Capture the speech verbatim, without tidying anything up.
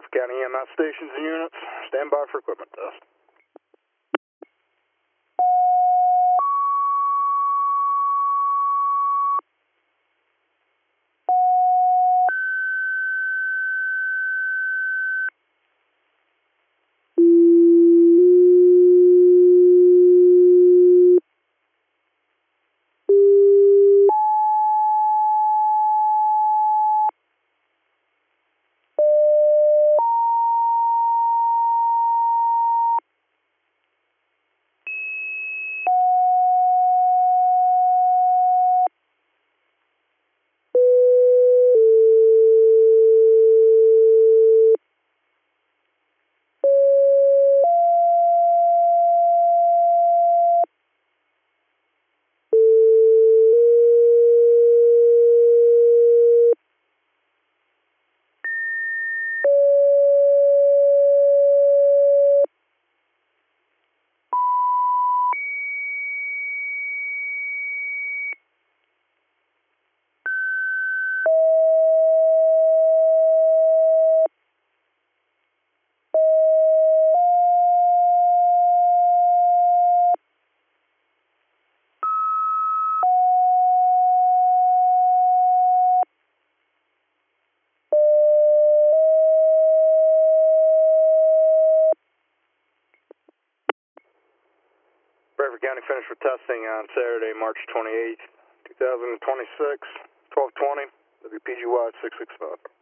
Bradford County E M S stations and units, stand by for equipment test. Bradford County finished for testing on Saturday, March twenty-eighth, two thousand twenty-six, twelve twenty, W P G Y six six five.